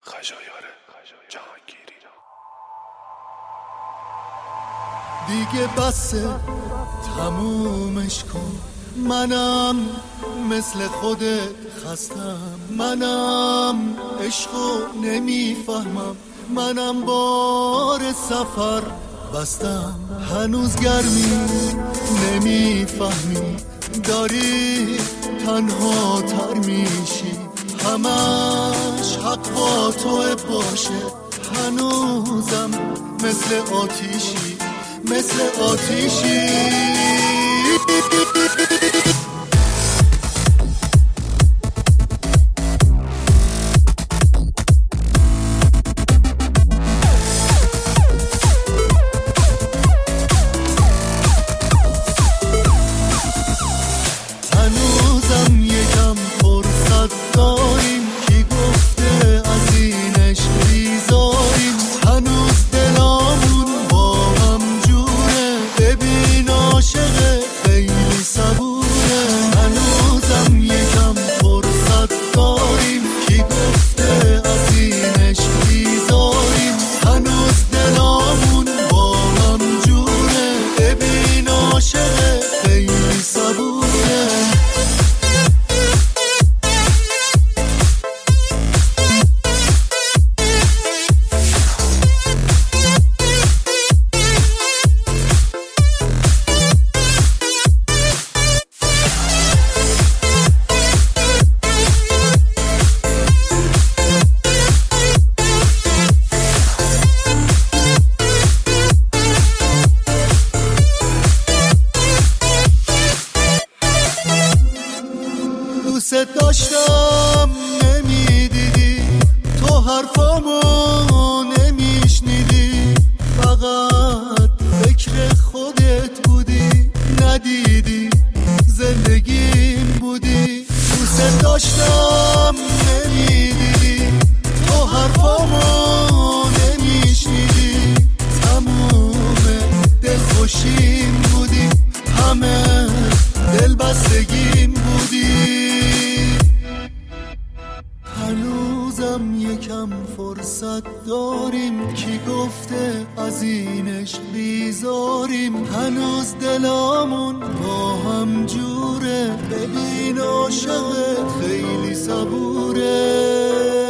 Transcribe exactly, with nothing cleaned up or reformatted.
خجایار جهانگیری. دیگه بسه تمومش کن، منم مثل خودت خستم، منم عشقو نمیفهمم، منم بار سفر بستم. هنوز گرمی نمیفهمی، داری تنها تر میشی، همش حق با تو باشه. هنوزم مثل آتیشی، مثل آتیشی. هنوزم یکم فرصت داریم، کی گفته از اینش بیزاریم. هنوز دلامون با هم جوره، ببین عاشق خیلی صبوره. هنوزم یکم فرصت داریم، کی گفته از اینش بیزاریم. هنوز دلامون با هم جوره، ببین عاشق خیلی صبوره. دوست داشتم نمیدیدی، تو حرفامو نمیشنیدی، فقط فکر خودت بودی، ندیدی زندگیم بودی. دوست داشتم نمیدیدی، تو حرفامو نمیشنیدی، تموم دلخوشیم بودی، همه دل بستگیم بودی. هنوزم یکم فرصت داریم، کی گفته از اینش بیزاریم. هنوز دلامون با هم جوره، ببین عاشقت خیلی صبوره.